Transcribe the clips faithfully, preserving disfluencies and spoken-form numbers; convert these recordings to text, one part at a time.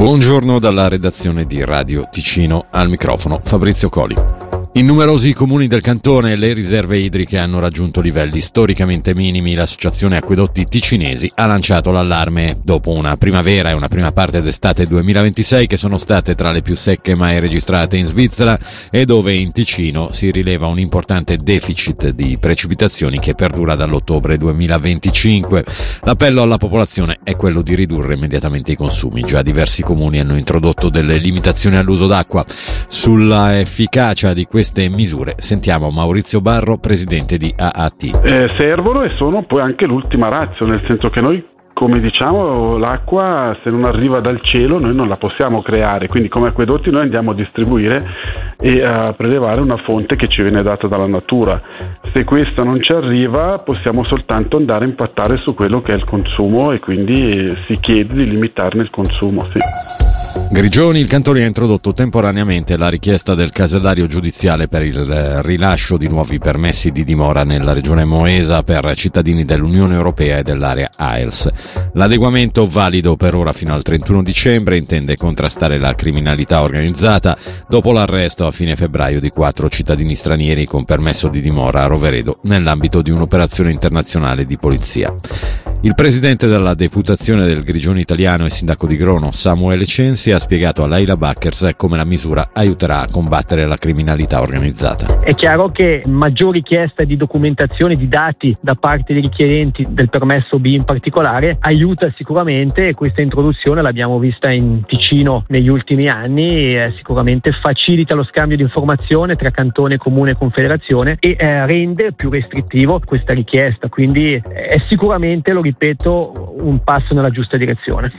Buongiorno dalla redazione di Radio Ticino, al microfono Fabrizio Coli. In numerosi comuni del cantone le riserve idriche hanno raggiunto livelli storicamente minimi. L'associazione Acquedotti Ticinesi ha lanciato l'allarme dopo una primavera e una prima parte d'estate duemilaventisei che sono state tra le più secche mai registrate in Svizzera e dove in Ticino si rileva un importante deficit di precipitazioni che perdura dall'ottobre duemilaventicinque. L'appello alla popolazione è quello di ridurre immediatamente i consumi. Già diversi comuni hanno introdotto delle limitazioni all'uso d'acqua. Sulla efficacia di queste misure sentiamo Maurizio Barro, presidente di A A T. Eh, servono e sono poi anche l'ultima ratio, nel senso che noi, come diciamo, l'acqua se non arriva dal cielo noi non la possiamo creare, quindi come acquedotti noi andiamo a distribuire e a prelevare una fonte che ci viene data dalla natura. Se questa non ci arriva possiamo soltanto andare a impattare su quello che è il consumo e quindi si chiede di limitarne il consumo, sì. Grigioni, il cantone ha introdotto temporaneamente la richiesta del casellario giudiziale per il rilascio di nuovi permessi di dimora nella regione Moesa per cittadini dell'Unione Europea e dell'area A E L S. L'adeguamento, valido per ora fino al trentuno dicembre, intende contrastare la criminalità organizzata dopo l'arresto a fine febbraio di quattro cittadini stranieri con permesso di dimora a Roveredo nell'ambito di un'operazione internazionale di polizia. Il presidente della deputazione del Grigioni italiano e sindaco di Grono, Samuele Censi, ha spiegato a Laila Backers come la misura aiuterà a combattere la criminalità organizzata. È chiaro che maggior richiesta di documentazione, di dati da parte dei richiedenti del permesso B in particolare aiuta sicuramente, e questa introduzione l'abbiamo vista in Ticino negli ultimi anni, e sicuramente facilita lo scambio di informazione tra cantone, comune e confederazione e eh, rende più restrittivo questa richiesta, quindi è sicuramente, lo ripeto, un passo nella giusta direzione.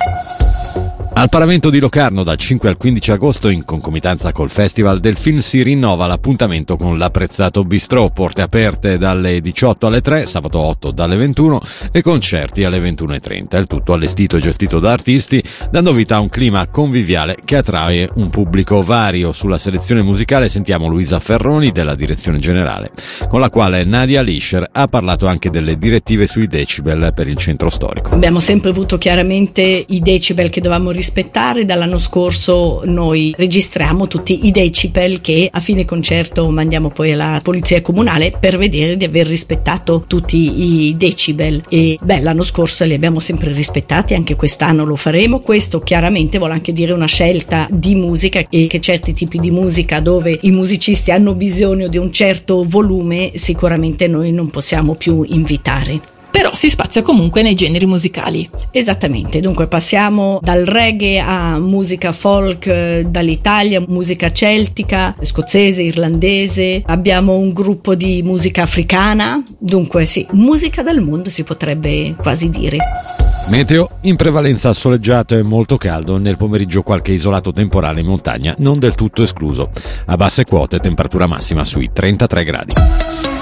Al Paramento di Locarno dal cinque al quindici agosto, in concomitanza col Festival del Film, si rinnova l'appuntamento con l'Apprezzato Bistrò, porte aperte dalle diciotto alle tre, sabato otto dalle ventuno e concerti alle ventuno e trenta. Il tutto allestito e gestito da artisti, dando vita a un clima conviviale che attrae un pubblico vario. Sulla selezione musicale sentiamo Luisa Ferroni della direzione generale, con la quale Nadia Lischer ha parlato anche delle direttive sui decibel per il centro storico. Abbiamo sempre avuto chiaramente i decibel che dovevamo rispettare. Dall'anno scorso noi registriamo tutti i decibel che a fine concerto mandiamo poi alla polizia comunale per vedere di aver rispettato tutti i decibel, e beh, l'anno scorso li abbiamo sempre rispettati, anche quest'anno lo faremo. Questo chiaramente vuole anche dire una scelta di musica, e che certi tipi di musica dove i musicisti hanno bisogno di un certo volume sicuramente noi non possiamo più invitare. Però si spazia comunque nei generi musicali. Esattamente, dunque passiamo dal reggae a musica folk dall'Italia, musica celtica, scozzese, irlandese, abbiamo un gruppo di musica africana, dunque sì, musica del mondo si potrebbe quasi dire. Meteo, in prevalenza soleggiato e molto caldo, nel pomeriggio qualche isolato temporale in montagna, non del tutto escluso. A basse quote temperatura massima sui trentatré gradi.